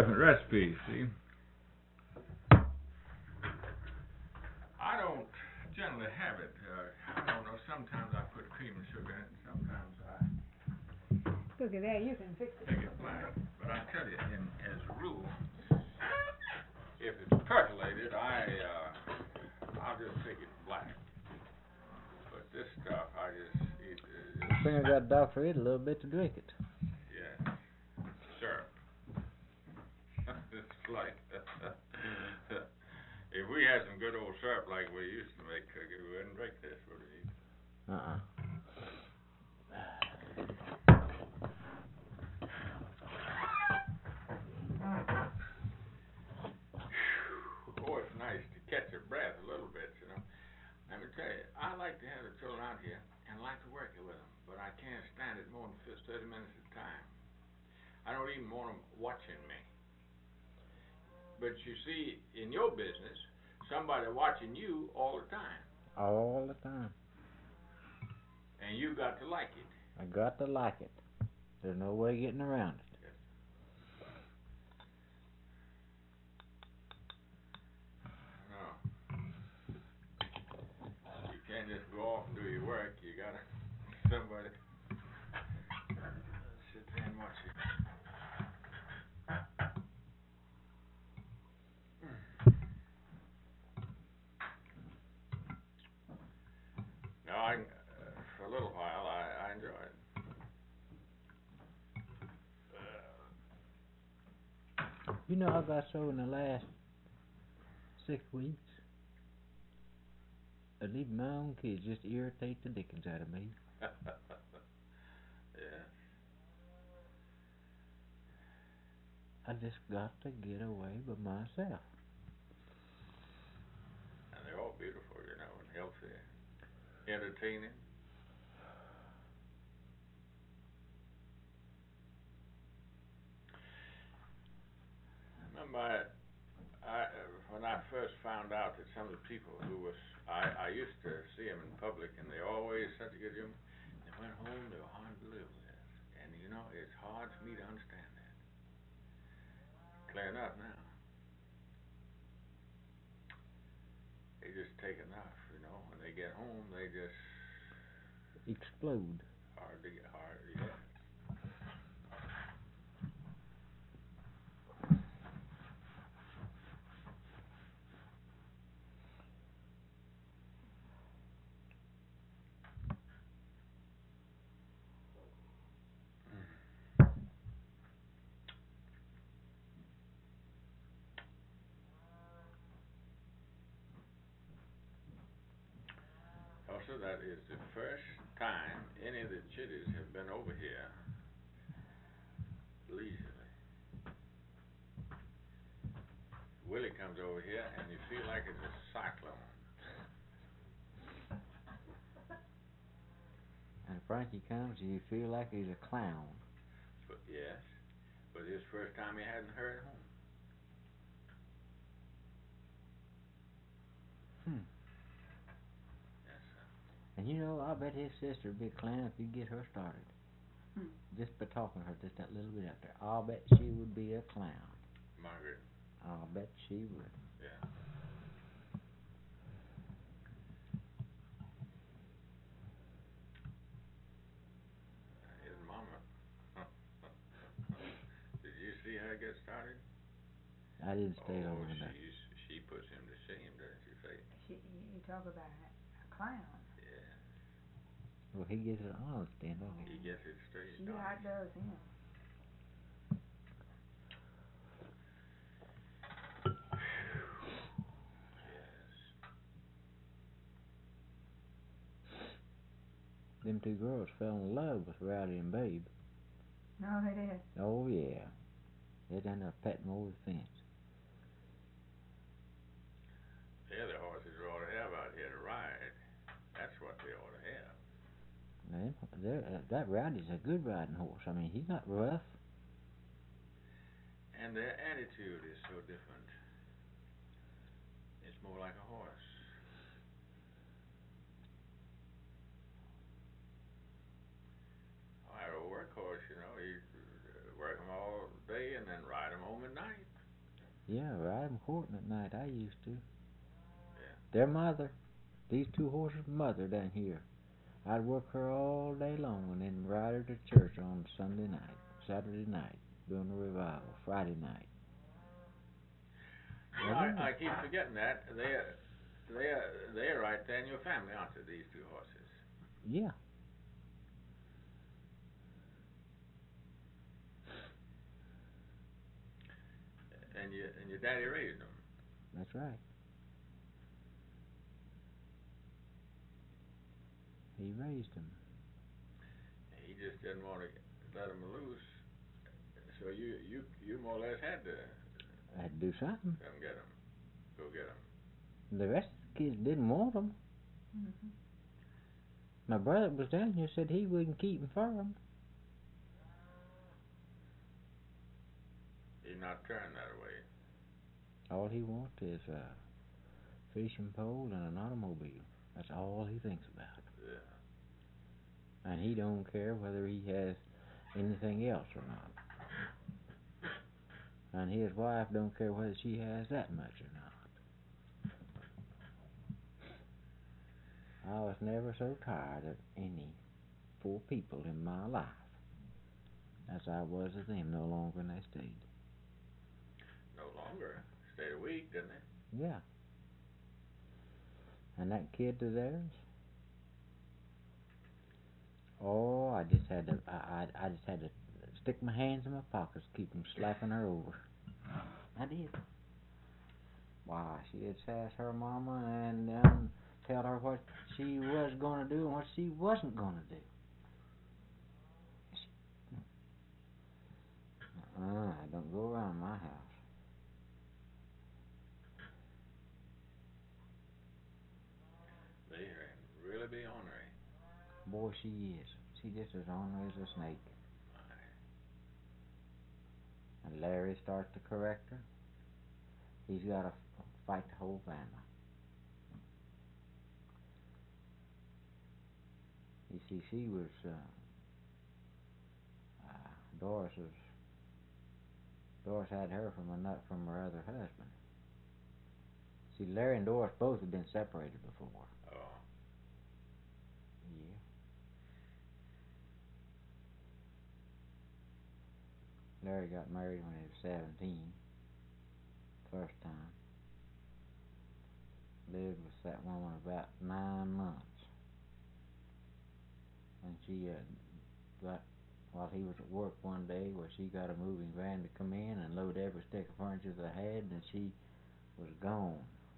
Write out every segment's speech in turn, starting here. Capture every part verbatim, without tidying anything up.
different recipes, see? I don't generally have it. Uh, I don't know. Sometimes I put cream and sugar in it, and sometimes I Look at that, you can fix it. make it black. But I tell you, in, as a rule, if it's percolated, I, uh, I'll just take it black. But this stuff, I just, it, it, I think I got Doctor Ed a little bit to drink it. yeah, syrup. It's like, if we had some good old syrup like we used to make, Cookie, we wouldn't drink this, would we? Uh-uh. Oh, it's nice to catch your breath a little bit, you know. Let me tell you, I like to have the children out here and like to work it with them, but I can't stand it more than thirty minutes at a time. I don't even want them watching me. But you see, in your business, somebody watching you all the time. All the time. And you got to like it. I got to like it. There's no way getting around it. Yes. No. You can't just go off and do your work. You gotta somebody sit there and watch you. No, I uh, for a little while I, I enjoy it. You know, I got so in the last six weeks that even my own kids just irritate the dickens out of me. Yeah. I just got to get away by myself. And they're all beautiful, you know, and healthy, entertaining. Remember, I, I, when I first found out that some of the people who was, I, I used to see them in public, and they always such a good humor. They went home, they were hard to live with, and you know, it's hard for me to understand that. Clear enough now. They just take enough, you know. When they get home, they just explode. Hard to get hard, yeah. Also, that is the first time any of the chitties have been over here leisurely. Willie comes over here, and you feel like it's a cyclone. And Frankie comes, and you feel like he's a clown. But yes, but his first time he hadn't heard home. Hmm. Yes, sir. And you know, I bet his sister'd be a clown if you get her started. Hmm. Just by talking to her just that little bit out there. I'll bet she would be a clown. Margaret. I'll bet she would. Yeah. His mama. Did you see her get started? I didn't stay oh, long enough. she's, she puts him to shame, doesn't she, Faith? She, you talk about a clown. Yeah. Well, he gets it honest then, don't he? He gets it straight. She outdoes him. Yes. Them two girls fell in love with Rowdy and Babe. No, they did. Oh, yeah. They done up petting over the fence. They're the horses we ought to have out here to ride. That's what they ought to have. Man, uh, that Rowdy's a good riding horse. I mean, he's not rough. And their attitude is so different. It's more like a horse. I had a workhorse, you know. He'd uh, work him all day and then ride him home at night. Yeah, ride 'em courting at night. I used to. Yeah. Their mother, these two horses' mother down here. I'd work her all day long and then ride her to church on Sunday night, Saturday night, during the revival, Friday night. You know, I, I keep forgetting that. They're, they're, they're right there in your family, aren't they, these two horses? Yeah. And you, and your daddy raised them. That's right. He raised them. He just didn't want to let them loose, so you, you, you more or less had to I had to do something. come get them, go get them. The rest of the kids didn't want them. Mm-hmm. My brother was down here, said he wouldn't keep them for them. He's not turned that way. All he wants is a fishing pole and an automobile. That's all he thinks about. Yeah. And he don't care whether he has anything else or not. And his wife don't care whether she has that much or not. I was never so tired of any poor people in my life as I was of them no longer than they stayed. No longer. Stayed a week, didn't they? Yeah. And that kid of theirs, oh, I just had to, I, I, I just had to stick my hands in my pockets, keep from slapping her over. I did. Why, she'd sass her mama and um, tell her what she was going to do and what she wasn't going to do. Uh, don't go around my house. They can really be ornery. Boy, she is. She just as ornery as a snake. And Larry starts to correct her. He's got to f- fight the whole family. You see, she was, uh, uh, Doris was, Doris had her from a nut from her other husband. See, Larry and Doris both had been separated before. Oh. Yeah. Larry got married when he was seventeen. First time. Lived with that woman about nine months. And she uh, got, while he was at work one day, where she got a moving van to come in and load every stick of furniture they had, and she was gone.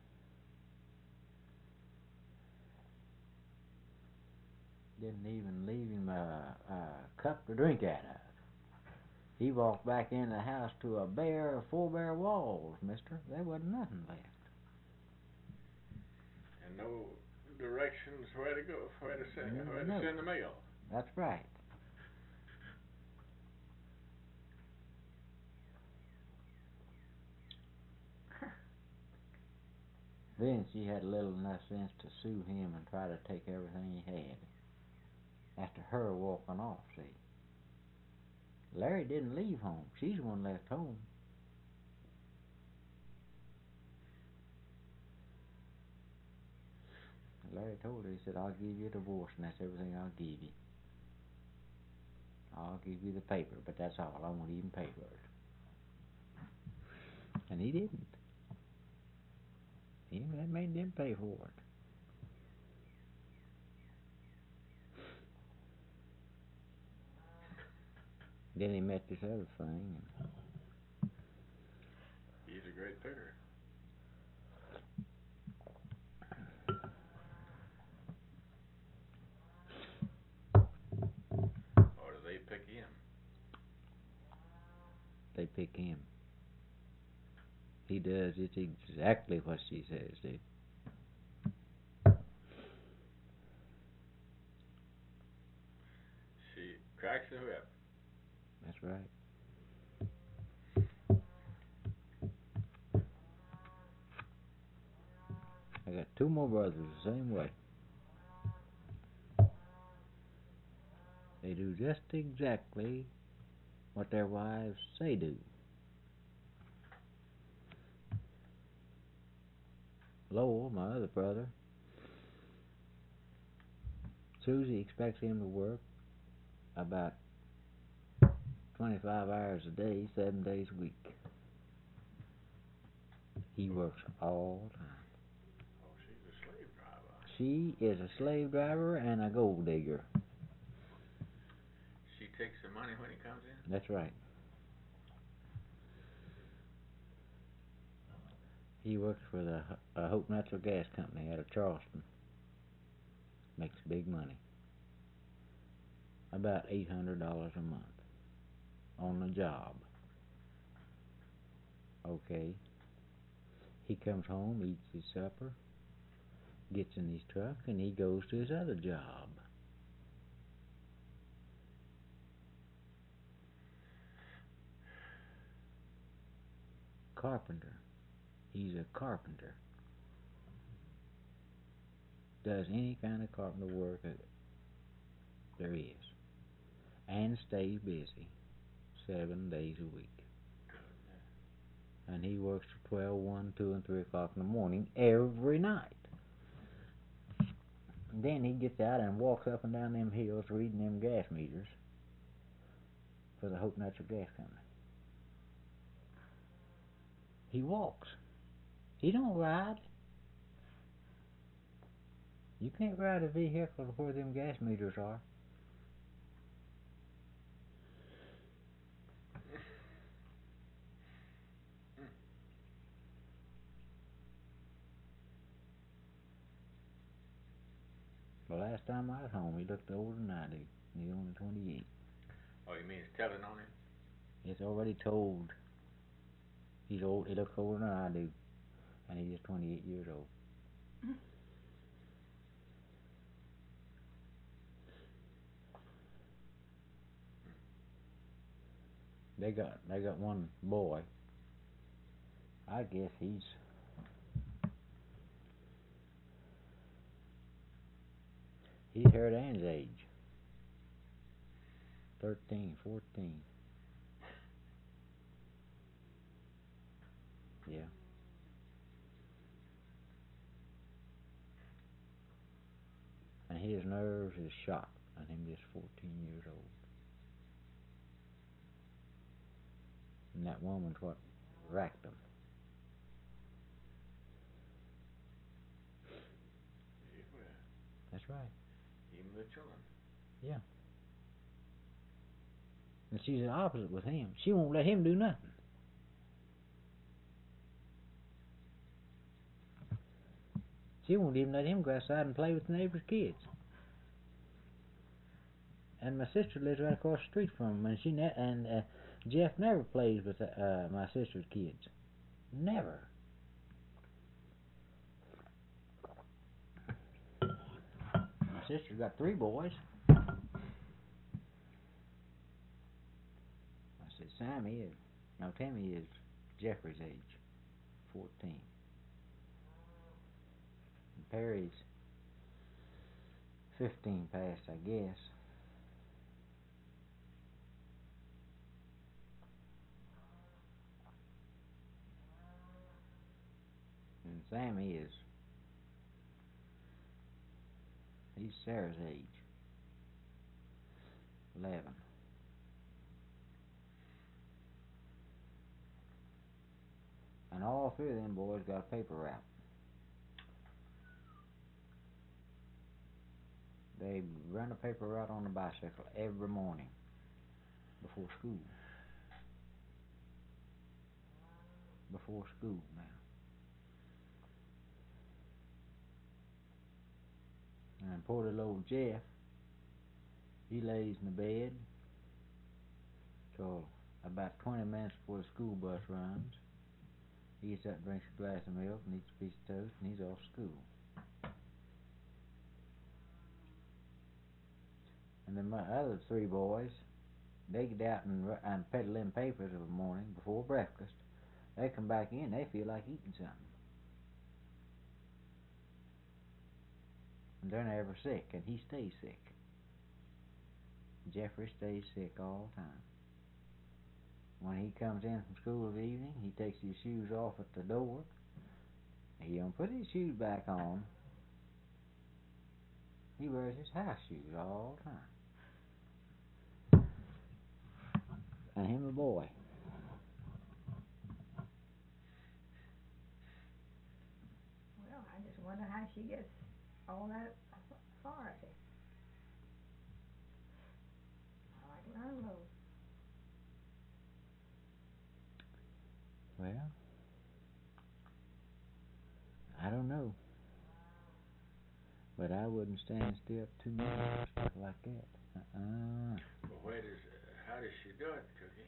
Didn't even leave him a, a cup to drink out of. He walked back in the house to a bare, four bare walls, mister. There wasn't nothing left. And no directions where to go, where to send, Mm, where no. to send the mail. That's right. Then she had little enough sense to sue him and try to take everything he had. After her walking off, see. Larry didn't leave home. She's the one left home. Larry told her, he said, I'll give you a divorce and that's everything I'll give you. I'll give you the paper, but that's all. I won't even pay for it. And he didn't. He made them pay for it. Then he met this other thing. He's a great picker. Or do they pick him? They pick him. He does it's exactly what she says, dude. She cracks the whip. That's right. I got two more brothers the same way. They do just exactly what their wives say do. Lowell, my other brother, Susie expects him to work about twenty-five hours a day, seven days a week. He works all the time. Oh, she's a slave driver. She is a slave driver and a gold digger. She takes the money when he comes in? That's right. He works for the uh, Hope Natural Gas Company out of Charleston. Makes big money. About eight hundred dollars a month on the job. Okay. He comes home, eats his supper, gets in his truck, and he goes to his other job. Carpenter. He's a carpenter. Does any kind of carpenter work that there is. And stays busy seven days a week. And he works till twelve, one, two, and three o'clock in the morning every night. And then he gets out and walks up and down them hills reading them gas meters for the Hope Natural Gas Company. He walks. He don't ride. You can't ride a vehicle where them gas meters are. The last time I was home, he looked older than I do. He's only twenty-eight. Oh, you mean it's telling on him? It's already told. He's old. He looks older than I do, and he's just twenty-eight years old. They got they got one boy. I guess he's he's Harold Ann's age. Thirteen, fourteen. Yeah. And his nerves is shot, and him just fourteen years old. And that woman's what racked him. Yeah, well, That's right. even the children. Yeah. And she's the opposite with him. She won't let him do nothing. She won't even let him go outside and play with the neighbor's kids. And my sister lives right across the street from him, and she ne- and uh, Jeff never plays with uh, my sister's kids. Never. My sister's got three boys. I said, Sammy is, no, Timmy is Jeffrey's age, fourteen. And Perry's fifteen past, I guess. And Sammy is, he's Sarah's age, eleven. And all three of them boys got a paper route. They run a paper route on the bicycle every morning before school. Before school now. And poor little old Jeff, he lays in the bed till about twenty minutes before the school bus runs. He gets up, drinks a glass of milk, and eats a piece of toast, and he's off to school. And then my other three boys, they get out and, and peddle them papers of a morning before breakfast. They come back in, they feel like eating something. And they're never sick, and he stays sick. Jeffrey stays sick all the time. When he comes in from school in the evening, he takes his shoes off at the door, He don't put his shoes back on. He wears his house shoes all the time. And him a boy. Well, I just wonder how she gets all that authority. I like to learn those. Well, I don't know. But I wouldn't stand still too much for stuff like that. Uh-uh. But where does, how does she do it, Cookie?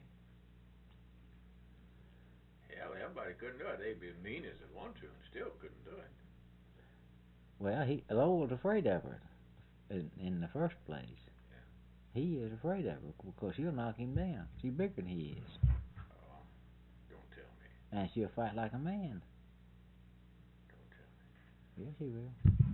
Hell, everybody couldn't do it. They'd be mean as they want to and still couldn't do it. Well, he Lowell's afraid of her in, in the first place. Yeah. He is afraid of her because she'll knock him down. She's bigger than he is. Oh, don't tell me. And she'll fight like a man. Don't tell me. Yes, she will.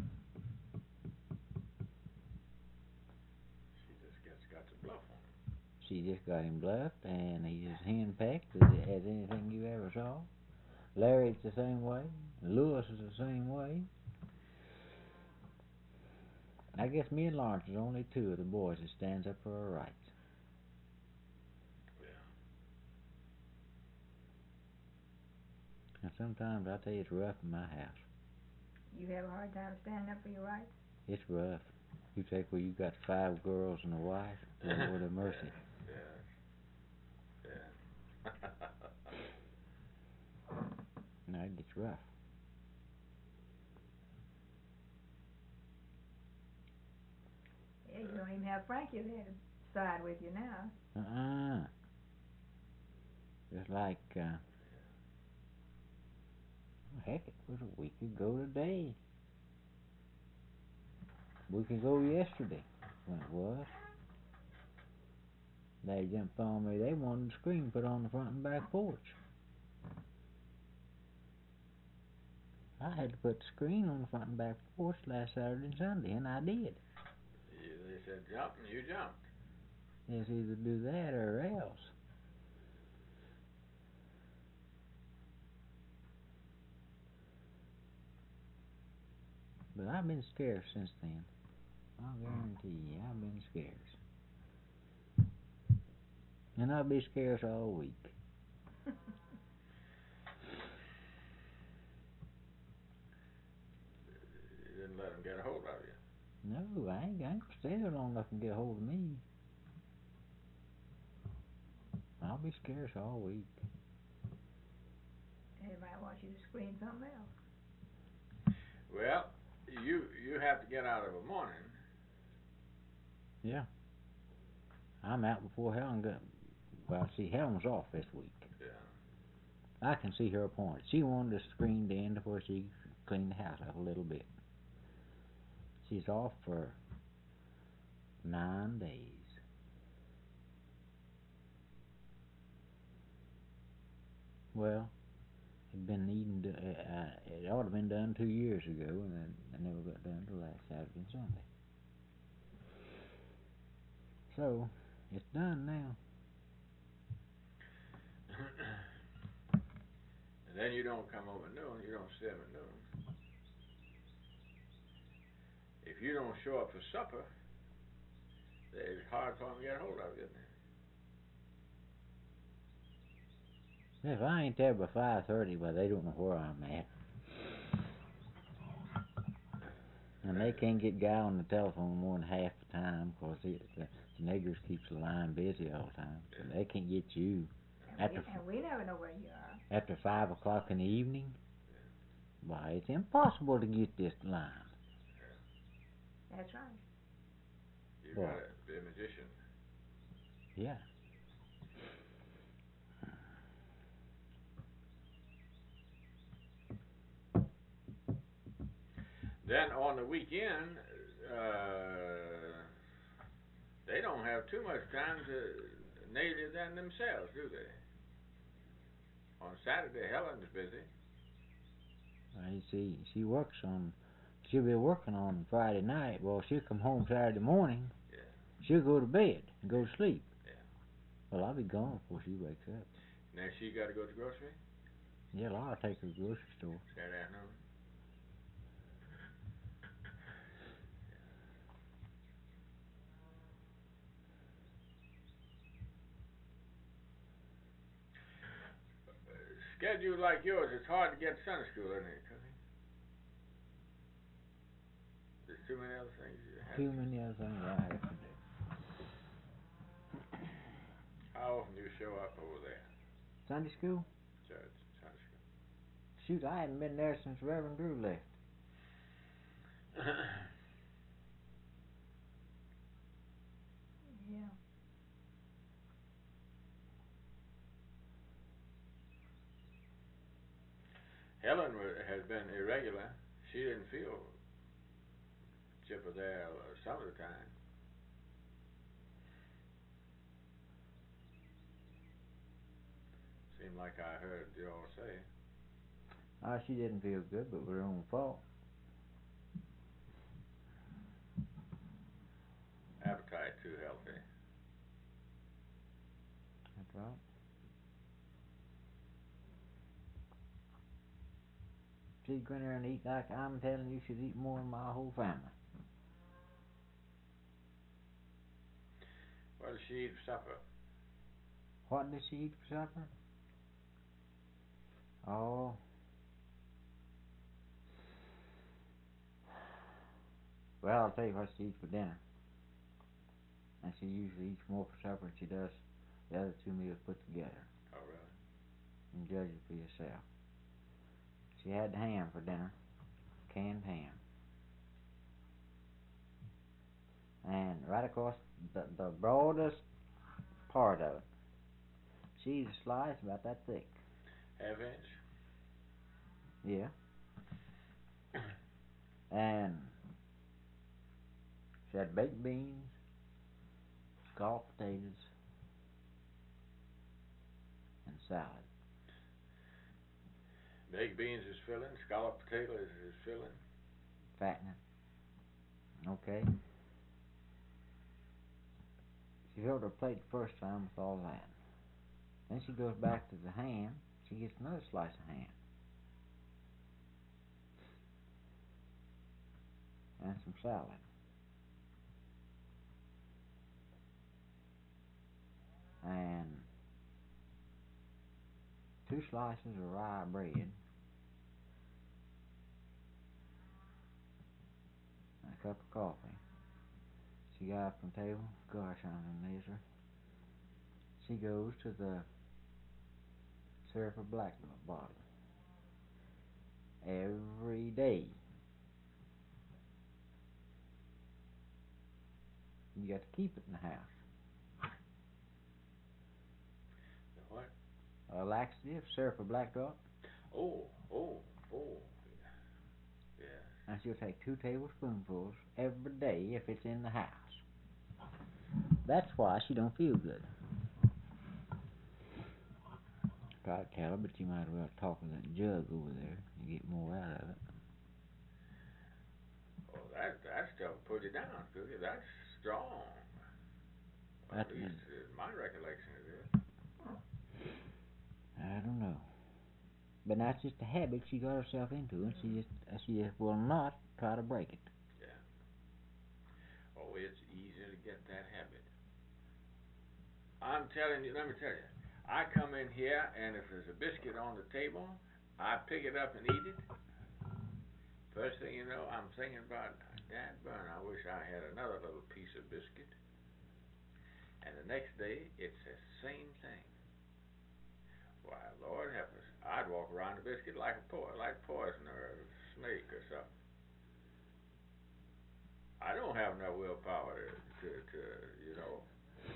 She just gets got to bluff on him. She just got him bluffed, and he's as henpecked as, as anything you ever saw. Larry's the same way. Lewis is the same way. I guess me and Lawrence is only two of the boys that stands up for her rights. Yeah. And sometimes I tell you it's rough in my house. You have a hard time standing up for your rights? It's rough. You take where you got five girls and a wife, Lord have mercy. Yeah. Yeah. No, it gets rough. Yeah, you don't even have Frankie there to side with you now. Uh-uh. Just like, uh, heck, it was a week ago today. A week ago yesterday, when it was. They jumped on me. They wanted the screen put on the front and back porch. I had to put the screen on the front and back porch last Saturday and Sunday, and I did. Yeah, they said jump, and you jumped. It's either do that or else. But I've been scarce since then. I'll guarantee you, I've been scarce. And I'll be scarce all week. You didn't let them get a hold of you. No, I ain't, I ain't gonna stay there long enough to get a hold of me. I'll be scarce all week. They might want you to screen something else. Well, you you have to get out of a morning. Yeah. I'm out before Helen got. Well, see, Helen's off this week. Yeah. I can see her appointed. She wanted to screen the end before she cleaned the house up a little bit. She's off for nine days. Well, it'd been needing to, uh, it ought to have been done two years ago, and then it never got done till last Saturday and Sunday. So, it's done now. And then you don't come over at noon, you don't see them at noon. If you don't show up for supper, it's hard for them to get a hold of you, isn't it? If I ain't there by five thirty, well, they don't know where I'm at. And they can't get guy on the telephone more than half the time, because the, the niggers keeps the line busy all the time. So they can't get you. And, After we, and we never know where you are. After five o'clock in the evening, why, it's impossible to get this line. That's right. You Well, gotta be a magician. Yeah. Then on the weekend, uh, they don't have too much time to nail it down themselves, do they? On Saturday, Helen's busy. Well, you see, she works on, she'll be working on Friday night. Well, she'll come home Saturday morning. Yeah. She'll go to bed and go to sleep. Yeah. Well, I'll be gone before she wakes up. Now she got to go to the grocery Yeah, Laura take her to the grocery store. that afternoon. schedule like yours, it's hard to get Sunday school, isn't it, Cookie? There's too many other things you have Too to. many other things I have to do. How often do you show up over there? Sunday school? Church, Sunday school. Shoot, I hadn't been there since Reverend Drew left. Yeah. Helen wa- has been irregular. She didn't feel chipper there uh, some of the time. Seemed like I heard you all say. Ah, she didn't feel good, but with her own fault. Appetite too healthy. That's right. She'd go in there and eat like I'm telling you, she'd eat more than my whole family. What did she eat for supper? What did she eat for supper? Oh. Well, I'll tell you what she eats for dinner. And she usually eats more for supper than she does the other two meals put together. Oh, really? And judge it for yourself. She had ham for dinner. Canned ham. And right across the, the broadest part of it, she's a slice about that thick. Half inch? Yeah. And she had baked beans, scalloped potatoes, and salad. Baked beans is filling. Scalloped potato is, is filling. Fattening. Okay. She filled her plate the first time with all that. Then she goes back to the ham. She gets another slice of ham. And some salad. And two slices of rye bread. And a cup of coffee. She got up from the table. Gosh, I'm a misery. She goes to the syrup or black bottle. Every day. You got to keep it in the house. The what? A laxative, syrup or black drop. Oh, oh, oh. Yeah. And she'll take two tablespoonfuls every day if it's in the house. That's why she don't feel good. Try to tell her, but you might as well talk with that jug over there. You get more out of it. Oh, that that stuff put you down, Cookie. That's strong. Well, at That's least in my recollection it is. I don't know. But that's just a habit she got herself into, and she just she just will not try to break it. Yeah. Oh, it's easy to get that habit. I'm telling you, let me tell you. I come in here, and if there's a biscuit on the table, I pick it up and eat it. First thing you know, I'm thinking about, Dad burn, I wish I had another little piece of biscuit. And the next day, it's the same thing. Why, Lord help us. I'd walk around the biscuit like a po- like poison or a snake or something. I don't have no willpower to, to, to you know.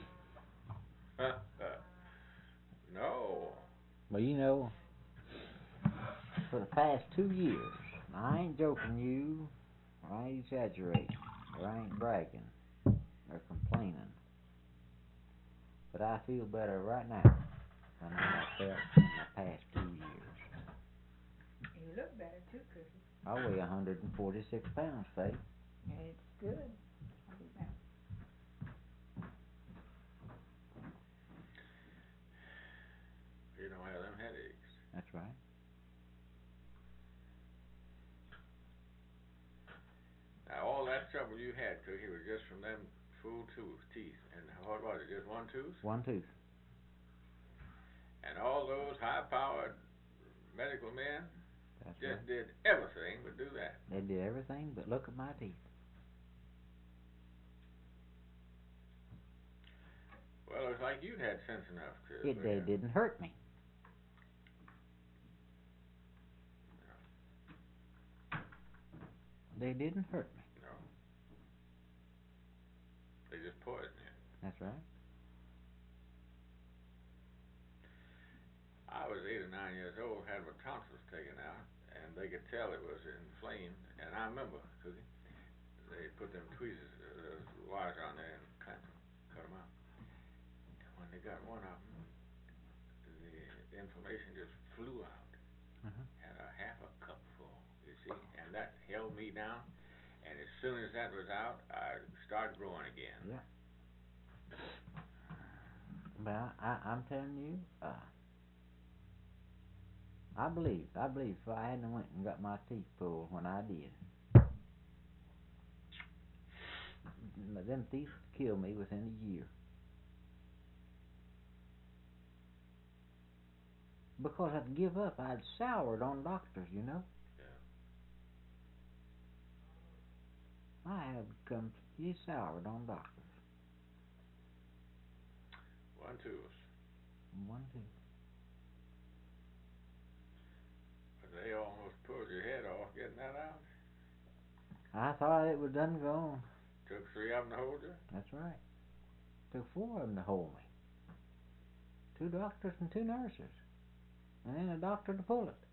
No. Well, you know, for the past two years, I ain't joking you, or I ain't exaggerating, or I ain't bragging, or complaining. But I feel better right now than I have felt in the past two years. You look better too, Cookie. I weigh one hundred forty-six pounds, Faith. It's good. I'll be back. You don't have them headaches. That's right. Now, all that trouble you had, Cookie, was just from them full tooth teeth. And what was it, just one tooth? One tooth. And all those high-powered medical men That's just right. did everything but do that. They did everything but look at my teeth. Well, it's like you'd had sense enough to. It they didn't hurt me. No. They didn't hurt me. No. They just poisoned you. That's right. I was eight or nine years old, had my tonsils taken out, and they could tell it was inflamed. And I remember, Cookie, they put them tweezers, uh, those wires on there and cut them, cut them out. And when they got one of them, the inflammation just flew out. Uh-huh. Had a half a cup full, you see, and that held me down. And as soon as that was out, I started growing again. Yeah. Well, I, I'm telling you, uh, I believe, I believe if I hadn't went and got my teeth pulled when I did, them teeth would kill me within a year. Because I'd give up. I'd soured on doctors, you know. Yeah. I had completely soured on doctors. One tooth. One tooth. But they almost pulled your head off getting that out. I thought it was done gone. Took three of them to hold you? That's right. Took four of them to hold me. Two doctors and two nurses. And then a doctor to pull it.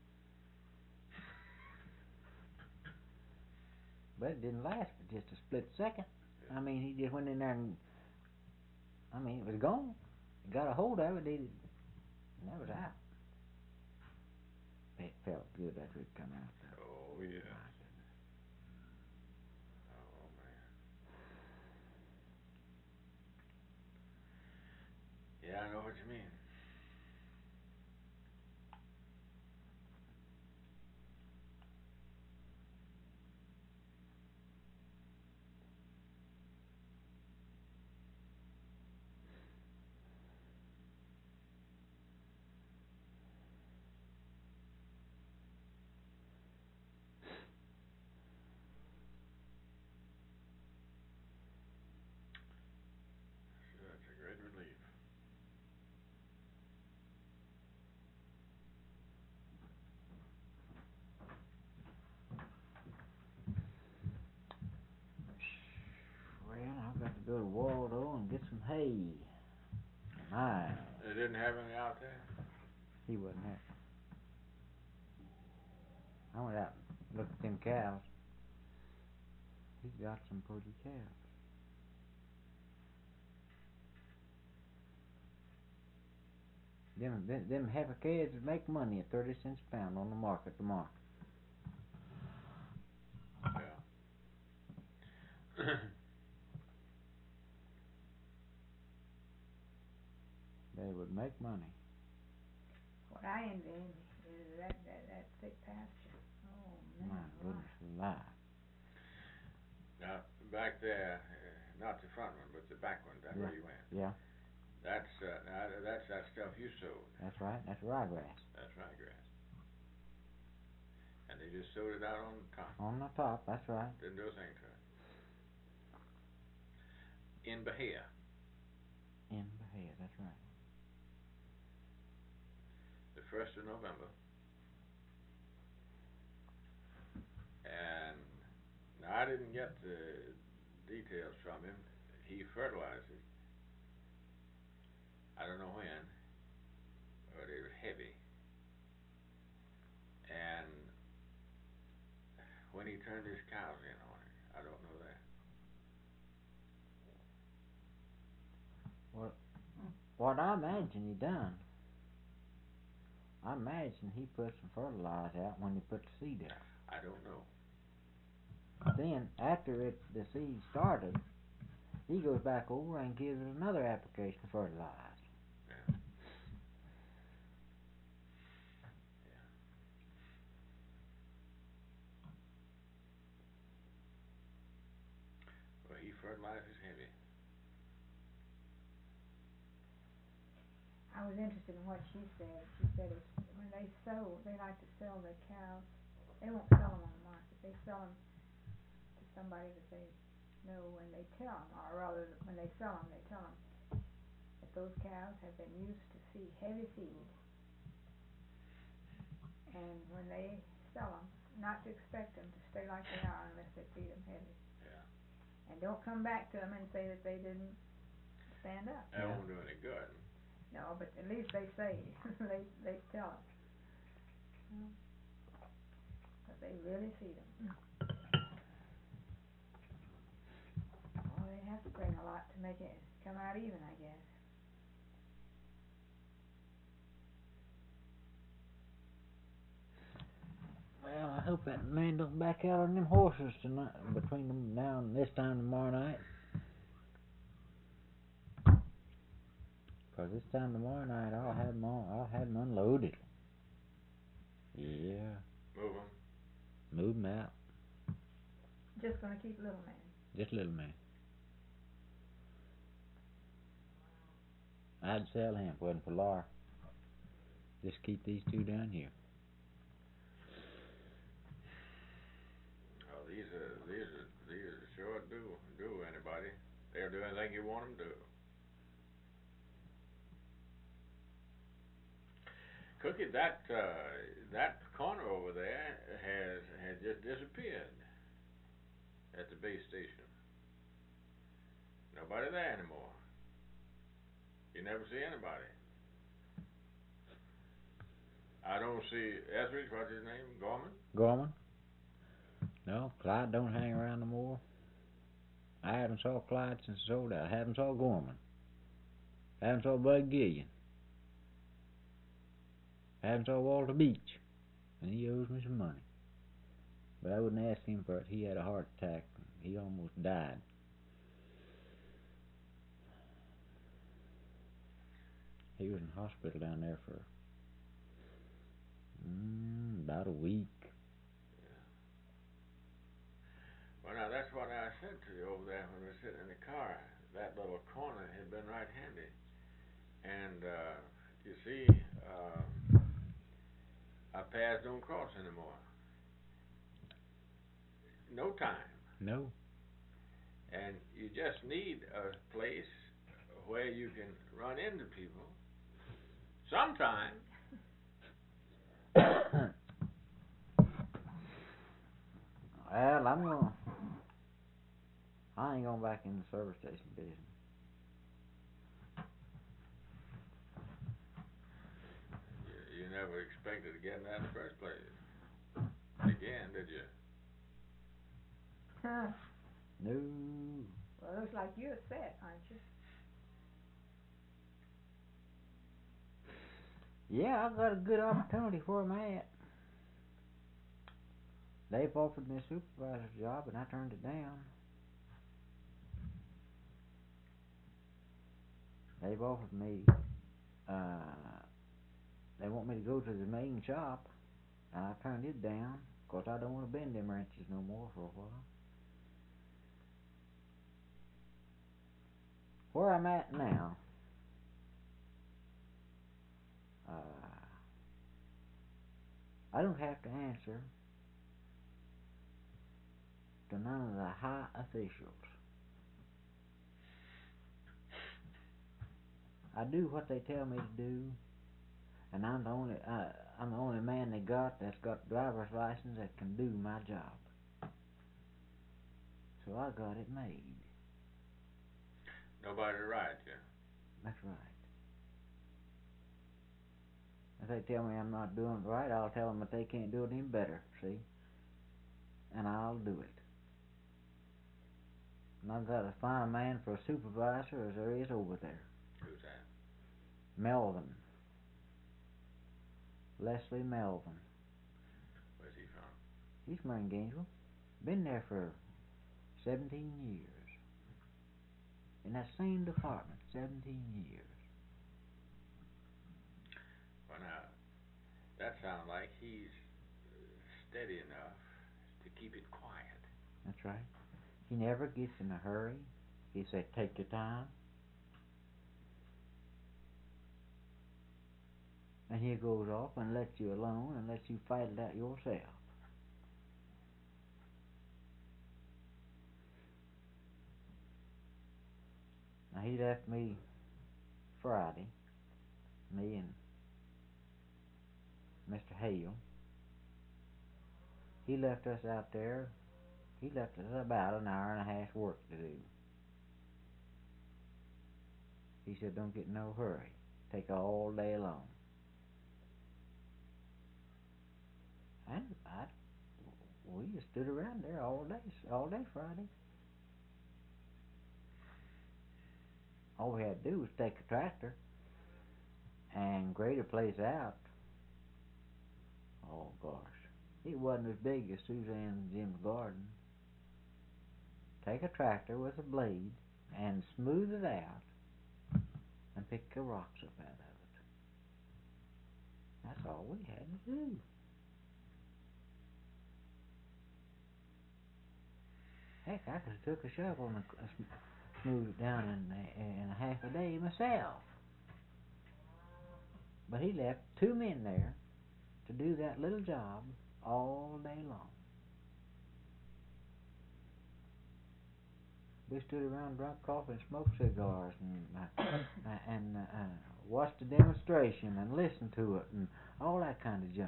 But it didn't last for just a split second. Yeah. I mean, he just went in there and, I mean, it was gone. He got a hold of it, and that was out. It felt good after it come out, though. Oh, yeah. Oh, man. Yeah, I know what you mean. Sure, that's a great relief. Well, I've got to go to Waldo and get some hay. Mine. They didn't have any out there? He wasn't there. I went out and looked at them cows. He's got some pretty cows. Them, them, them heifer calves make money at thirty cents a pound on the market tomorrow. Yeah. They would make money. What I envy is that, that, that thick pasture. Oh, man. My goodness alive. Now, back there, uh, not the front one, but the back one, that's Yeah. where you went. Yeah, That's, uh, now, that's that stuff you sowed. that's right. That's ryegrass. That's ryegrass. And they just sowed it out on the top. On the top, that's right. Didn't do a thing to it. In Bahia. In Bahia, that's right. The first of November. And now I didn't get the details from him. He fertilized it. I don't know when, but it was heavy. And when he turned his cows in on it, I don't know that. What, what I imagine he done, I imagine he put some fertilizer out when he put the seed out. I don't know. Then, after it, the seed started, he goes back over and gives it another application of fertilizer. Yeah. Yeah. Well, he fertilizes heavy. I I was interested in what she said. She said it's, when they sow, they like to sell their cows. They won't sell them on the market. They sell them to somebody that they know when they tell them, or rather, when they sell them, they tell them that those cows have been used to feed heavy feed. And when they sell them, not to expect them to stay like they are unless they feed them heavy. Yeah. And don't come back to them and say that they didn't stand up. That won't do any good. No, but at least they say, they, they tell them. Hmm. But they really feed them. Oh, they have to bring a lot to make it come out even, I guess. Well, I hope that man don't back out on them horses tonight, between them now and this time tomorrow night. Cause this time tomorrow night I'll have them on, I'll have them unloaded. Yeah. Move them. Move them out. Just gonna keep little man. Just little man. I'd sell him if it wasn't for Laura. Just keep these two down here. Oh, these are these are these are sure do do anybody. They'll do anything you want them to. Cookie, that uh, that corner over there has has just disappeared at the base station. Nobody there anymore. You never see anybody. I don't see Etheridge. What's his name? Gorman. Gorman? No, Clyde don't hang around no more. I haven't saw Clyde since he sold out. I haven't saw Gorman. I haven't saw Bud Gillian. I haven't saw Walter Beach, and he owes me some money. But I wouldn't ask him for it. He had a heart attack. He almost died. He was in the hospital down there for mm, about a week. Yeah. Well, now that's what I said to you over there when we were sitting in the car. That little corner had been right handy, and uh, you see. Uh, Our paths don't cross anymore. No time. No. And you just need a place where you can run into people sometime. Well, I'm gonna. I ain't going back in the service station business. You, you never expected to get in that in the first place. Again, did you? Huh. No. Well, it looks like you're set, aren't you? Yeah, I got a good opportunity where I'm at. They've offered me a supervisor's job, and I turned it down. They've offered me, uh, they want me to go to the main shop, and I turned it down, 'cause I don't want to bend them wrenches no more for a while. Where I'm at now, uh, I don't have to answer to none of the high officials. I do what they tell me to do, and I'm the only uh, I'm the only man they got that's got driver's license that can do my job. So I got it made. Nobody to ride you. That's right. If they tell me I'm not doing it right, I'll tell them that they can't do it any better, see? And I'll do it. And I've got a fine man for a supervisor as there is over there. Who's that? Melvin. Leslie Melvin. Where's he from? He's from Gainesville. Been there for seventeen years. In that same department, seventeen years. Well, now, that sounds like he's steady enough to keep it quiet. That's right. He never gets in a hurry. He said, take your time. and he goes off and lets you alone and lets you fight it out yourself. Now he left me Friday, me and Mister Hale. He left us out there, he left us about an hour and a half work to do. He said, don't get in no hurry, take all day long. And I, we just stood around there all day, all day Friday. All we had to do was take a tractor and grade a place out. Oh gosh, it wasn't as big as Suzanne and Jim's garden. Take a tractor with a blade and smooth it out and pick the rocks up out of it. That's all we had to do. Heck, I could have took a shovel and uh, smoothed it down in, in a half a day myself. But he left two men there to do that little job all day long. We stood around, drank coffee, and smoked cigars, and uh, and uh, watched the demonstration and listened to it, and all that kind of junk.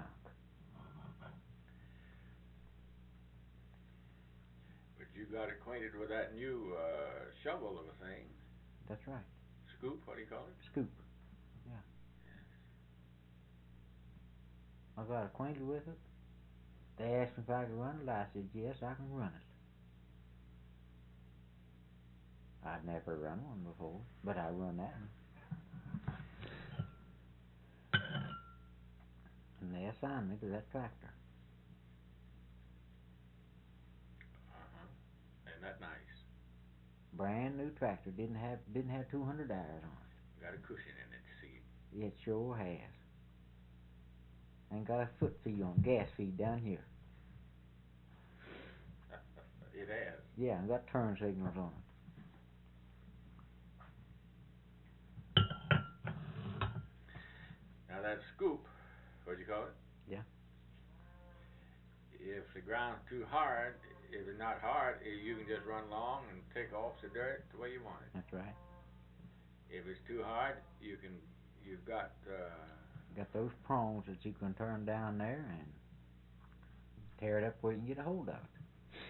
But you got acquainted with that new uh, shovel of a thing. That's right. Scoop, what do you call it? Scoop. Yeah. I got acquainted with it. They asked me if I could run it. I said, yes, I can run it. I'd never run one before, but I run that one. And they assigned me to that tractor. Uh-huh. Ain't that nice? Brand new tractor. Didn't have didn't have two hundred hours on it. Got a cushion in its seat. It sure has. And got a foot feed on, gas feed down here. It has. Yeah, and got turn signals on it. Now that scoop, what do you call it? Yeah. If the ground's too hard, if it's not hard, you can just run along and take off the dirt the way you want it. That's right. If it's too hard, you can, you've got, uh... Got those prongs that you can turn down there and tear it up where you can get a hold of it.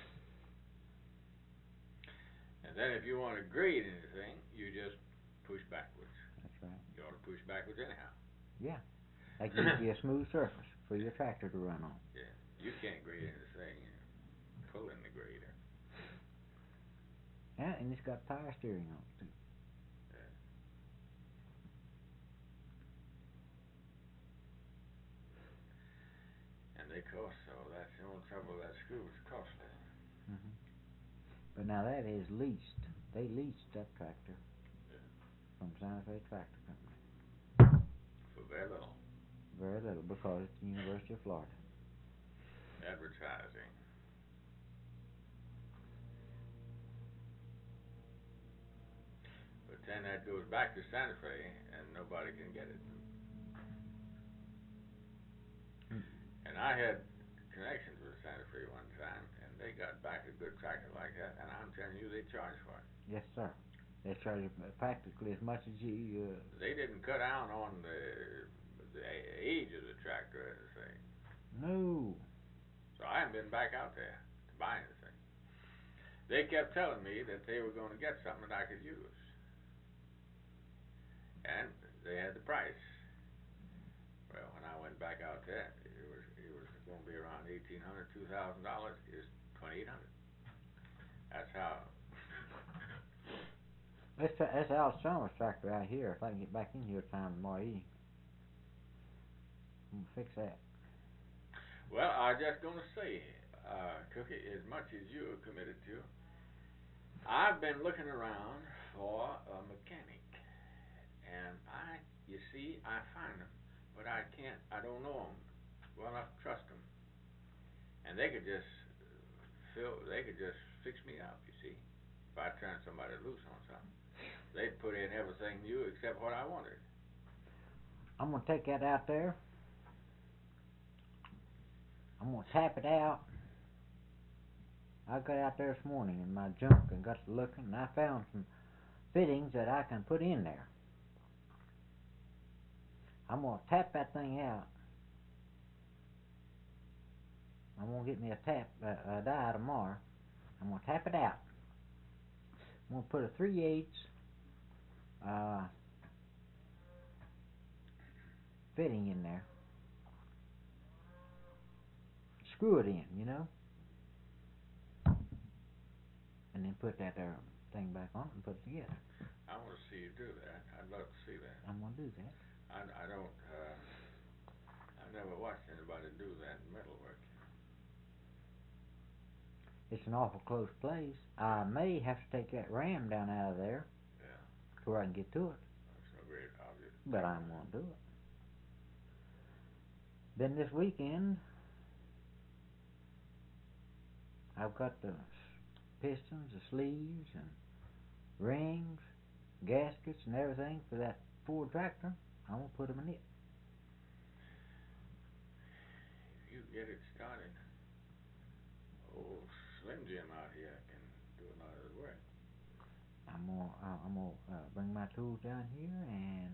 And then if you want to grade anything, you just push backwards. That's right. You ought to push backwards anyhow. Yeah. That gives you a smooth surface for your tractor to run on. Yeah. You can't grade anything. You're pulling the grader. Yeah, and it's got power steering on it too. Yeah. And they cost, so that's the only trouble. That scoop is costly. Mm-hmm. But now that is leased. They leased that tractor Yeah. from Santa Fe Tractor Company. For very little. Very little, because it's the University of Florida. Advertising. But then that goes back to Santa Fe, and nobody can get it. Mm. And I had connections with Santa Fe one time, and they got back a good tractor like that, and I'm telling you, they charge for it. Yes, sir. They charge practically as much as you... Uh, They didn't cut down on the, the age of the tractor or anything. no. So I haven't been back out there to buy anything. They kept telling me that they were going to get something that I could use. And they had the price. Well, when I went back out there, it was it was going to be around eighteen hundred, two thousand dollars. It's twenty eight hundred. That's how. That's, that's Al Summers' tractor out here. If I can get back in here time tomorrow evening, I'm going to fix that. Well, I was just going to say, uh, Cookie, as much as you're committed to, I've been looking around for a mechanic. And I, you see, I find them, but I can't, I don't know them well enough to trust them. And they could just fill, they could just fix me up, you see, if I turn somebody loose on something. They'd put in everything new except what I wanted. I'm gonna take that out there. I'm gonna tap it out. I got out there this morning in my junk and got to looking, and I found some fittings that I can put in there. I'm gonna tap that thing out. I'm gonna get me a tap uh, a die tomorrow. I'm gonna tap it out. I'm gonna put a three eighths uh, fitting in there. Screw it in, you know, and then put that there thing back on and put it together. I wanna see you do that. I'd love to see that. I'm gonna do that. I, I don't, uh, I've never watched anybody do that in metalwork. It's an awful close place. I may have to take that ram down out of there. Yeah. To where I can get to it. That's no great object. But I'm gonna do it. Then this weekend, I've got the pistons, the sleeves, and rings, gaskets, and everything for that Ford tractor. I'm gonna put them in it. If you get it started, old Slim Jim out here can do a lot of the work. I'm gonna, uh, I'm gonna uh, bring my tools down here, and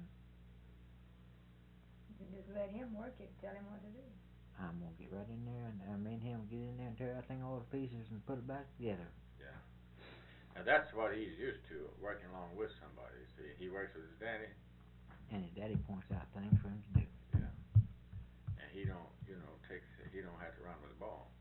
You just let him work it, tell him what to do. I'm gonna get right in there, and uh, me and him get in there and tear that thing all to pieces and put it back together. Yeah. Now that's what he's used to, working along with somebody. See, he works with his daddy. And his daddy points out things for him to do. Yeah. And he don't, you know, takes, he don't have to run with the ball.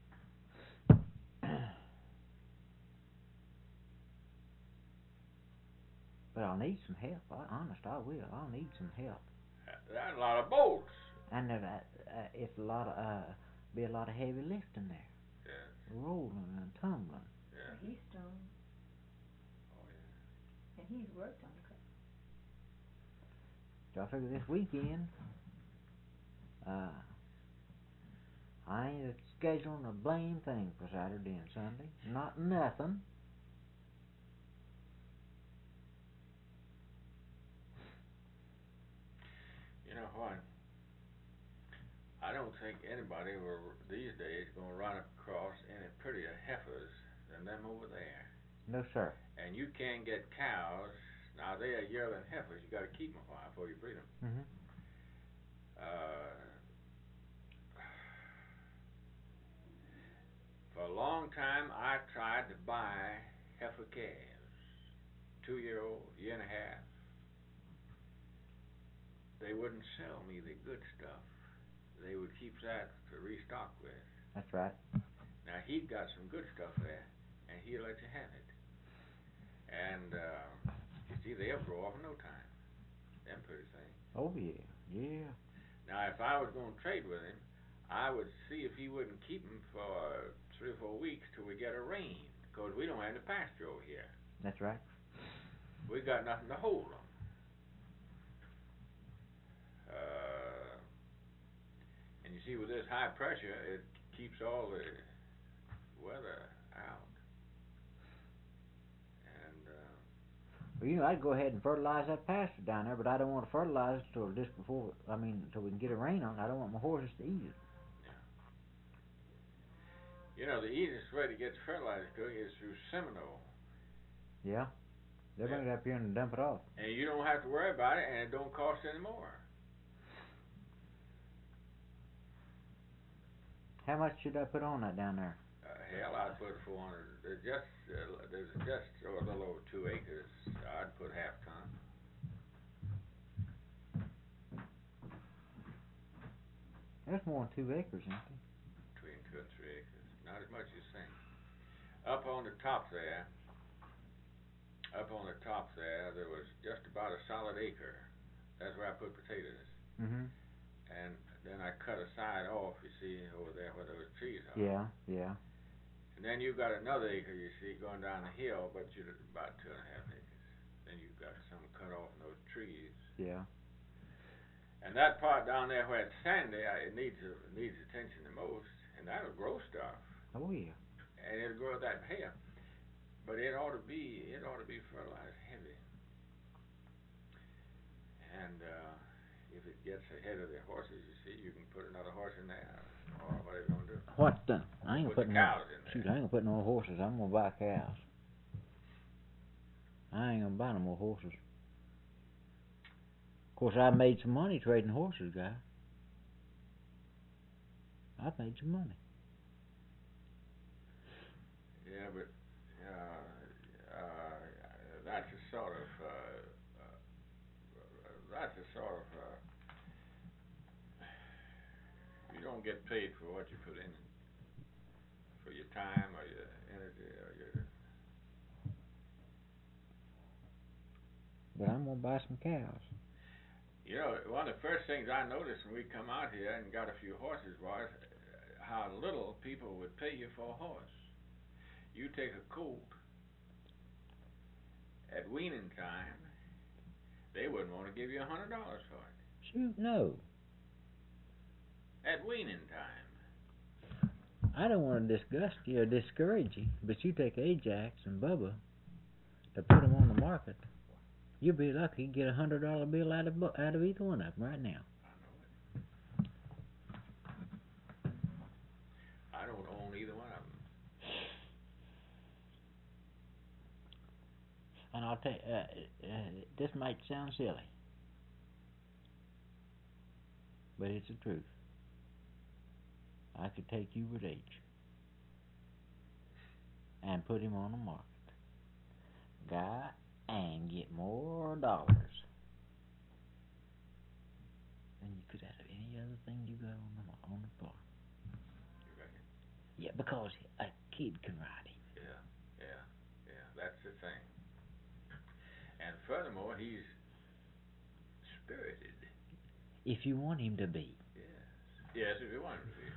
But I'll need some help. I, honest, I will. I'll need some help. That's a lot of bolts. And there, uh, uh, it's a lot of, uh, be a lot of heavy lifting there. Yes. Rolling and tumbling. Yeah. But he's strong, Oh yeah. and he's worked on it. So I figure this weekend, uh, I ain't scheduling a blame thing for Saturday and Sunday. Not nothing. You know what? I don't think anybody will these days gonna run across any prettier heifers than them over there. No, sir. And you can't get cows. Now they are yearling heifers. You got to keep them a while before you breed them. Mm-hmm. Uh, for a long time, I tried to buy heifer calves, two year old, year and a half. They wouldn't sell me the good stuff. They would keep that to restock with. That's right. Now he'd got some good stuff there, and he'll let you have it. And uh, you see, they'll grow up in no time. Them pretty things. Oh yeah, yeah. Now, if I was going to trade with him, I would see if he wouldn't keep them for three or four weeks till we get a rain, because we don't have any pasture over here. That's right. We got nothing to hold them. Uh, and you see, with this high pressure, it keeps all the weather out. And uh, Well, you know, I'd go ahead and fertilize that pasture down there, but I don't want to fertilize it till just before. I mean, until we can get a rain on it. I don't want my horses to eat it. you know, the easiest way to get fertilizer to you is through Seminole. Yeah. They bring Yeah. it up here and dump it off. And you don't have to worry about it, and it don't cost any more. How much should I put on that down there? Uh, hell, I'd put four hundred. There's just uh, there's just oh, a little over two acres. I'd put half ton. That's more than two acres, isn't it? Between two and three acres. Not as much as you think. Up on the top there, up on the top there, there was just about a solid acre. That's where I put potatoes. Mm-hmm. And then I cut a side off, you see, over there where those trees are. Yeah, yeah. And then you've got another acre, you see, going down the hill, but you're about two and a half acres. Then you've got some cut off in those trees. Yeah. And that part down there where it's sandy, I- it needs it needs attention the most, and that'll grow stuff, Oh yeah. and it'll grow that hair. But it ought to be it ought to be fertilized heavy. And uh, if it gets ahead of the horses, you see, you can put another horse in there, or whatever you gonna do. What the? I ain't Put gonna put the no. cows in there. Shoot, I ain't gonna put no horses. I'm gonna buy cows. I ain't gonna buy no more horses. Of course, I made some money trading horses, guy. I made some money. Yeah, but uh, uh, that's a sort of uh, uh, that's a sort of uh, you don't get paid for what you put in, for your time or your energy or your. But I'm gonna buy some cows. You know, one of the first things I noticed when we come out here and got a few horses was how little people would pay you for a horse. You take a colt at weaning time, they wouldn't want to give you a hundred dollars for it. Shoot, no. At weaning time. I don't want to disgust you or discourage you, but you take Ajax and Bubba to put them on the market. You'll be lucky to get a hundred dollar bill out of out of either one of them right now. I know it. I don't own either one of them. And I'll tell you, uh, uh, this might sound silly, but it's the truth. I could take Hubert H. and put him on the market, guy, and get more dollars than you could out of any other thing you got on the on the farm. You reckon? Yeah, because a kid can ride him. Yeah, yeah, yeah. That's the thing. And furthermore, he's spirited. If you want him to be. Yes. Yes, if you want him to be.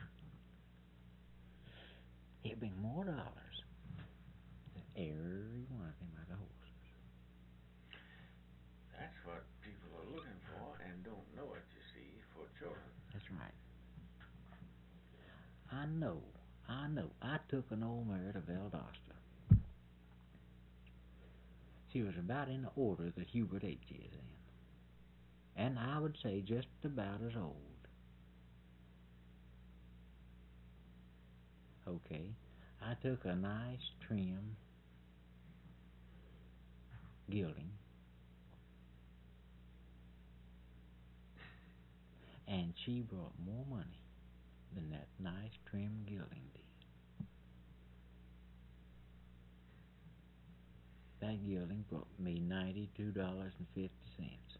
He'll bring more dollars than every one of them other horses. That's what people are looking for and don't know it, you see, for children. That's right. I know, I know. I took an old mare to Valdosta. She was about in the order that Hubert H. is in. And I would say just about as old. Okay, I took a nice trim gelding and she brought more money than that nice trim gelding did. That gelding brought me ninety-two dollars and fifty cents.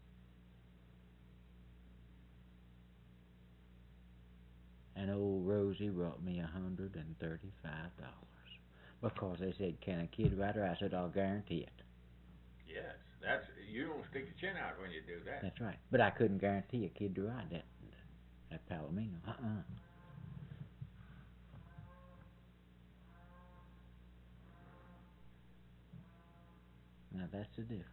And old Rosie brought me a hundred and thirty-five dollars. Because they said, can a kid ride her? I said, I'll guarantee it. Yes, that's, you don't stick your chin out when you do that. That's right. But I couldn't guarantee a kid to ride that, that Palomino. Uh-uh. Now that's the difference.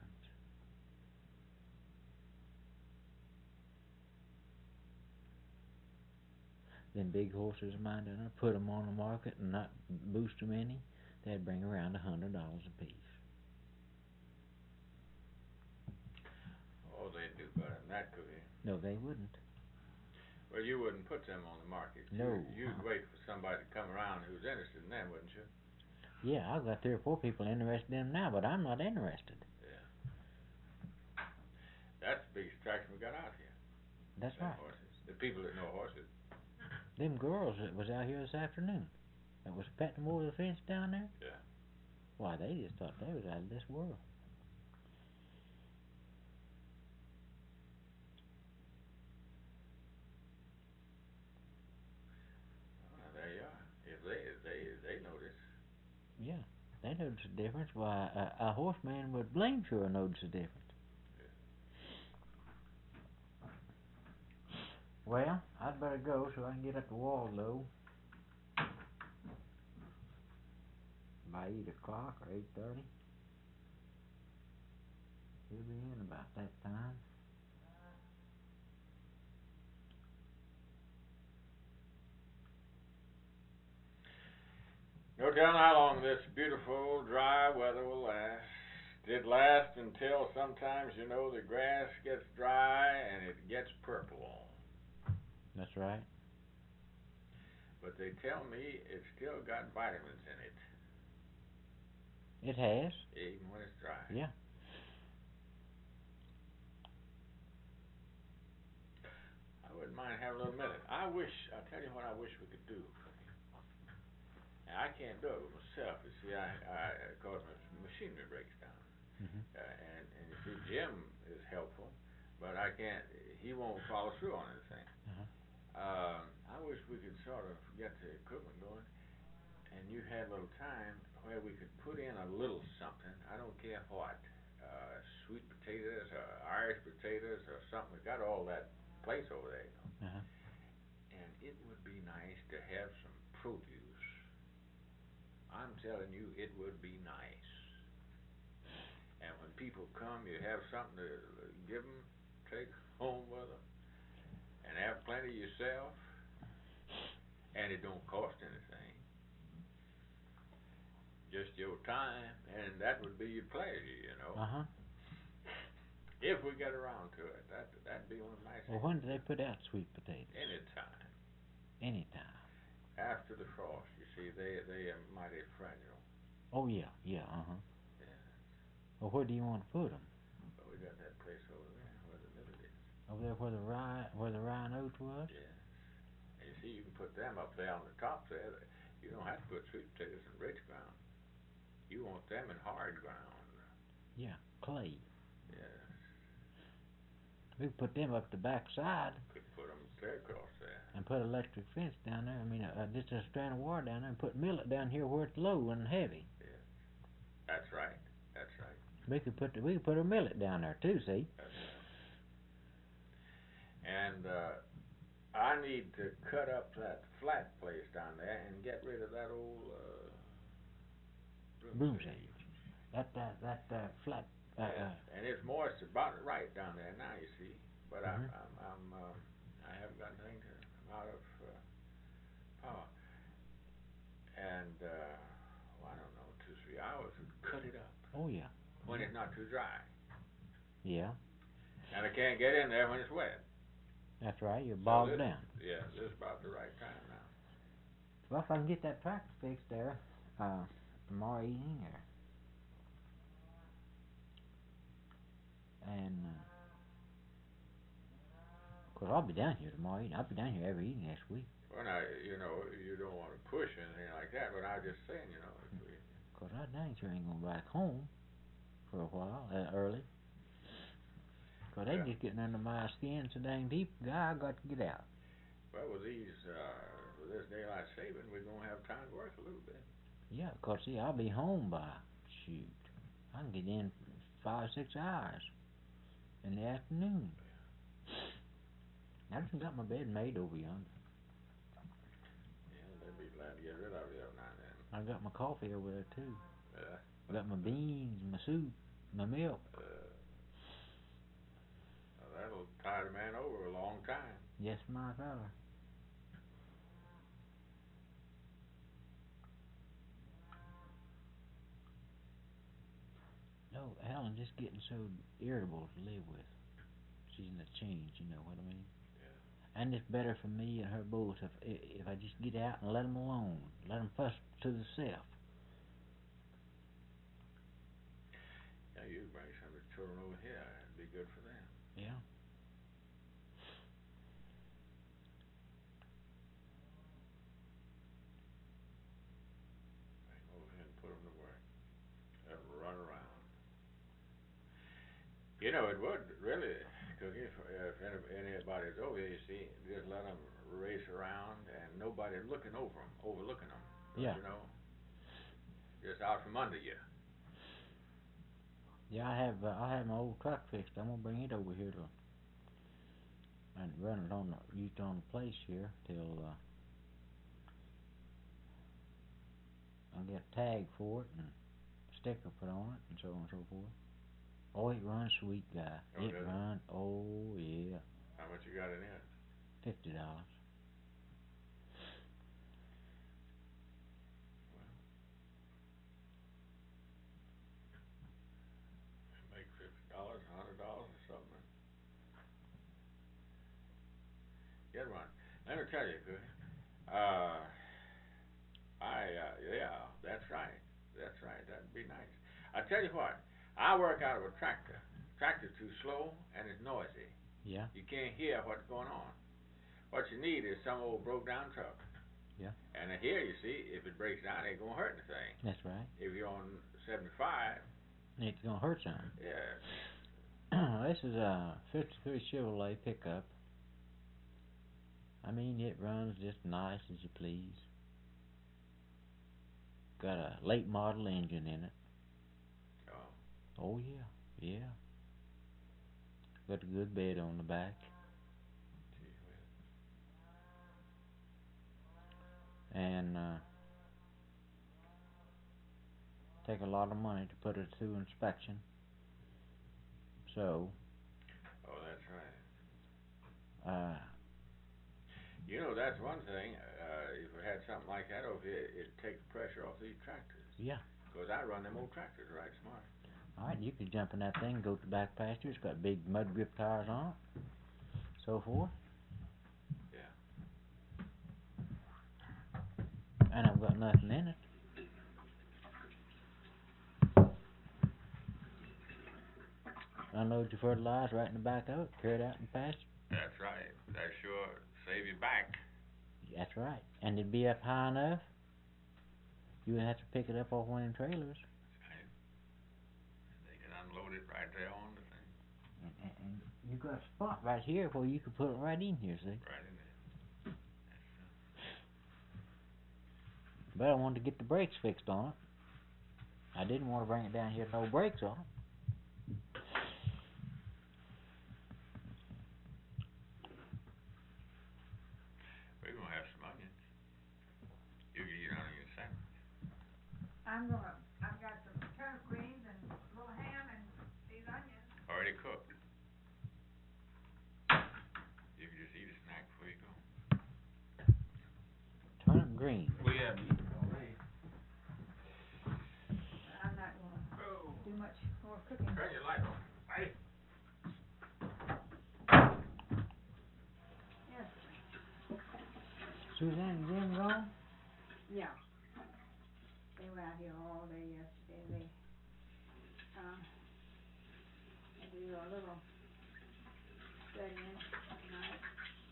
Them big horses of mine, done put them on the market and not boost them any, they'd bring around a hundred dollars a piece. Oh, they'd do better than that, could they? No, they wouldn't. Well, you wouldn't put them on the market. No. You, you'd wait for somebody to come around who's interested in them, wouldn't you? Yeah, I've got three or four people interested in them now, but I'm not interested. Yeah. That's the biggest attraction we got out here. That's them right. Horses. The people that know horses. Them girls that was out here this afternoon, that was petting them over the fence down there, Yeah. why, they just thought they was out of this world. Well, there you are. If they, if they, if they notice. Yeah, they notice the difference. Why, a, a horseman would blame sure notice the difference. Well, I'd better go so I can get up to Waldo by eight o'clock or eight thirty. He'll be in about that time. No telling how long this beautiful dry weather will last. it lasts until sometimes, you know, the grass gets dry and it gets purple. That's right. But they tell me it's still got vitamins in it. It has. Even when it's dry. Yeah. I wouldn't mind having a little minute. I wish, I tell you what I wish we could do. And I can't do it with myself. You see, I, I, cause my machinery breaks down. Mm-hmm. Uh, and, and you see, Jim is helpful, but I can't, he won't follow through on anything. Uh-huh. Um, I wish we could sort of get the equipment going, and you had a little time where we could put in a little something, I don't care what, uh, sweet potatoes, or Irish potatoes, or something, we got all that place over there, you know. Uh-huh. And it would be nice to have some produce. I'm telling you, it would be nice. And when people come, you have something to give them, take home with them, and have plenty yourself, and it don't cost anything. Just your time, and that would be your pleasure, you know. Uh-huh. If we get around to it, that, that'd be one of the nice Well, things. when do they put out sweet potatoes? Anytime. Anytime. After the frost, you see, they, they are mighty fragile. Oh, yeah, yeah, uh-huh. Yeah. Well, where do you want to put them? But we got that place over there where the middle is. Over there where the rye, where the rye and oats was? Yes. And you see, you can put them up there on the top there. You don't have to put sweet potatoes in rich ground. You want them in hard ground. Yeah, clay. Yes. We could put them up the back side. Could put them clear across there. And put electric fence down there. I mean, uh, just a strand of wire down there, and put millet down here where it's low and heavy. Yes. That's right. That's right. We could put the, we could put our millet down there too. See? That's right. And uh, I need to cut up that flat place down there and get rid of that old uh, broom sage. That that that uh, flat. Uh, yeah. uh, And it's moist about right down there now. You see, but Mhm. I'm I'm, I'm uh, I haven't got anything to come out of uh, power. And uh, well, I don't know, two three hours would cut it up oh yeah. when it's not too dry. Yeah. And I can't get in there when it's wet. That's right. You're So bogged this- down. Yeah, this is about the right time now. Well, if I can get that tractor fixed there, uh, tomorrow evening, or and uh, of course I'll be down here tomorrow evening. I'll be down here every evening next week. Well, now, you know, you don't want to push anything like that, but I was just saying, you know, if we, Cause I dang sure ain't gonna back home for a while, uh, early. Cause they Yeah. just getting under my skin so dang deep. God, I got to get out. well, with these, uh, with this daylight saving, we're gonna have time to work a little bit. Yeah, cause see, I'll be home by shoot. I can get in five six hours in the afternoon. I just got my bed made over yonder. Yeah, they'd be glad to get rid of you every now and then. I got my coffee over there too. Yeah. Got my beans, my soup, my milk. Uh, well, that'll tide a man over a long time. Yes, my fella. No, Helen just getting so irritable to live with. She's in a change, you know what I mean? Yeah. And it's better for me and her both if if I just get out and let them alone, let them fuss to themselves. Yeah, you bring some of the children over here. It'd be good for them. Yeah. Bring them over here and put them to work. Let them run around. You know, it would really, cause if, if any- anybody's over here, you see, just let them race around and nobody looking over them, overlooking them. Yeah. You know, just out from under you. Yeah, I have uh, I have my old truck fixed. I'm gonna bring it over here to and run it on the use it on the place here till uh, I get a tag for it and a sticker put on it and so on and so forth. Oh, it runs sweet, guy. Oh, it does it? runs. Oh yeah, How much you got in it? fifty dollars. let me tell you, good. Uh, I, uh, yeah, that's right. That's right. That'd be nice. I tell you what, I work out of a tractor. Tractor's too slow and it's noisy. Yeah. You can't hear what's going on. What you need is some old broke down truck. Yeah. And here you see, if it breaks down, it ain't gonna hurt anything. That's right. If you're on seventy-five, It's gonna hurt something. yeah. This is a fifty-three Chevrolet pickup. I mean, it runs just nice as you please. Got a late model engine in it. Oh. Oh yeah, yeah. Got a good bed on the back. Gee whiz. And uh, take a lot of money to put it through inspection. So. Oh, that's right. Uh. You know, that's one thing. Uh, if we had something like that over here, it'd take the pressure off these tractors. Yeah. Because I run them old tractors right smart. Alright, you could jump in that thing and go to the back pasture. It's got big mud grip tires on it. So forth. Yeah. And I've got nothing in it. Unload your fertilizer right in the back of it, carry it out in the pasture. That's right. That sure save you back. That's right. And it'd be up high enough, you would have to pick it up off one of them trailers. Right. They can unload it right there on the thing. And, and, and you got a spot right here where you could put it right in here, see? Right in there. But I wanted to get the brakes fixed on it. I didn't want to bring it down here with no brakes on it. We're gonna have some onions. You can eat onion sandwich. I'm gonna, I've got some turnip greens and a little ham and these onions. Already cooked. You can just eat a snack before you go. Turnip green. We haven't eaten already. I'm not gonna Oh. do much more cooking. Turn your light on. Right? Yes, Suzanne and Jim gone? yeah. They were out here all day yesterday. They, um, had to do a little studying tonight.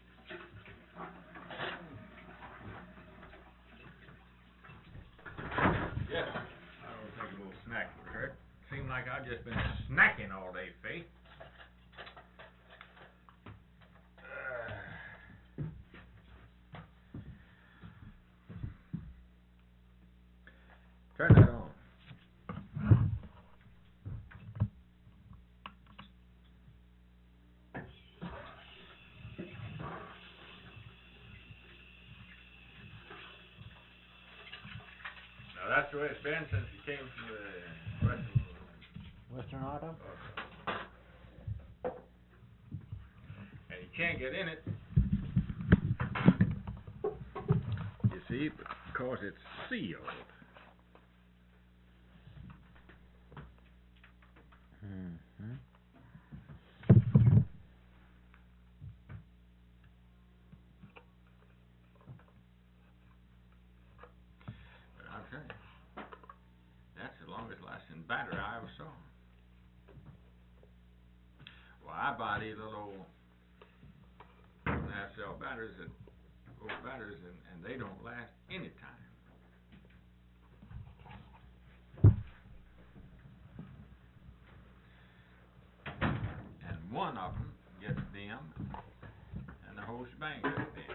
Yes. I will take a little snack would hurt. Seemed like I've just been snacking all day, Faith. Uh, turn that on. Now that's the way it's been since you came from the Western. Western Auto? And you can't get in it. You see, because it's sealed. Mm-hmm. But I'll tell you, that's the longest lasting battery I ever saw. Well, I buy these little old half cell batteries that old batteries and, and they don't last any time. And one of them gets dim and the whole shebang gets dim.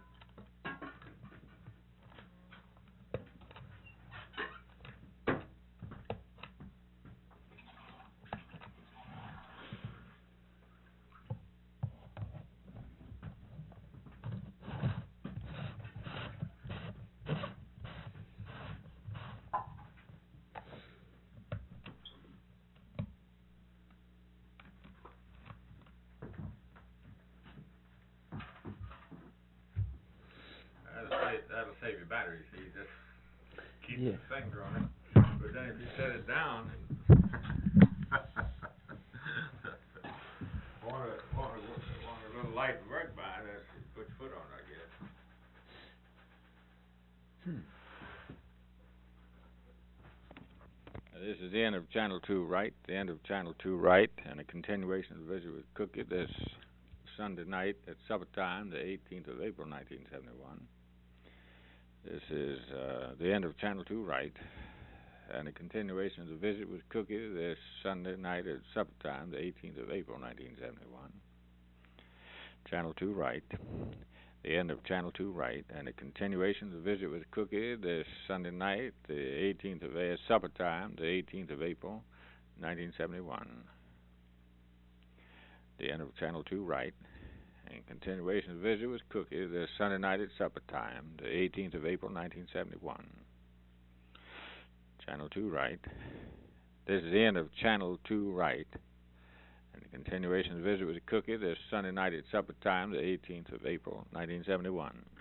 That'll save, that'll save your battery, see, just keep Yeah. your finger on it. But then if you set it down and want a, want a, want a little light to work by, that's, put your foot on it, I guess. This is the end of Channel two Right, the end of Channel two Right, and a continuation of the visit with Cookie this Sunday night at supper time, the eighteenth of April, nineteen seventy-one. This is uh, the end of Channel two Right, and a continuation of the visit with Cookie this Sunday night at supper time, the eighteenth of April, nineteen seventy-one. Channel two Right, the end of Channel two Right, and a continuation of the visit with Cookie this Sunday night, the eighteenth of April, supper time, the eighteenth of April, nineteen seventy-one. The end of Channel two Right, and continuation of the visit with Cookie this Sunday night at supper time, the eighteenth of April, nineteen seventy-one. Channel two Right. This is the end of Channel two Right, and the continuation of the visit with Cookie this Sunday night at supper time, the eighteenth of April, nineteen seventy-one.